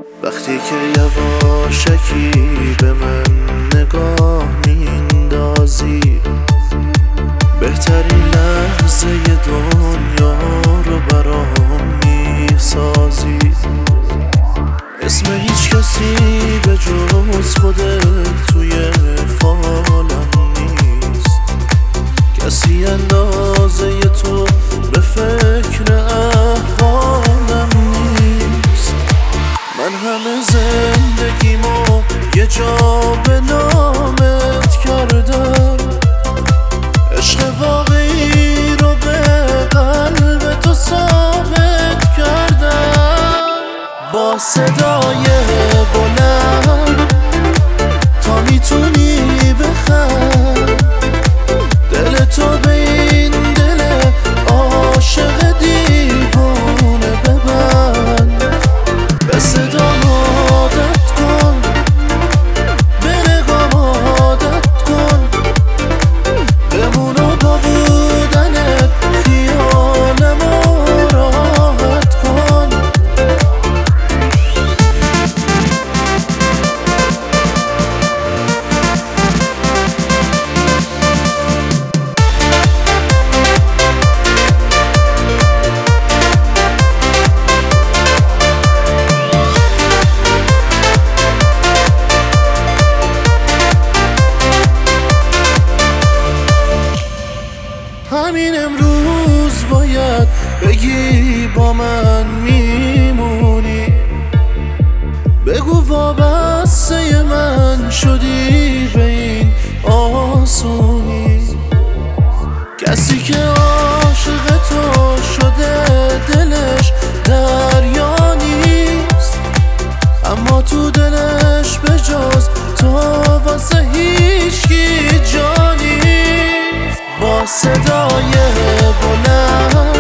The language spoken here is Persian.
وقتی که یواشکی به من نگاه میندازی، بهترین لحظه دنیا رو برام میسازی. اسم هیچ کسی به جز خودت توی فالم نیست، کسی اندازه تو به فکر احوالم نیست. من همه زندگیمو یه جا به نامت کردم، عشق واقعی رو به قلب تو ثابت کردم. با صدای بلند تا میتونی بخند، دل تو به این دل عاشق دیوونه ببند. به صدام عادت کن، به نگام عادت کن، بمونو با بودنت خیالمو راحت کن. همین امروز باید بگی با من میمونی، بگو وابسته من شدی به این آسونی. کسی که عاشق تو شده دلش دریا نیست، اما تو دلش به جز تو واسه هیچکی جا نیست. با صدای بلند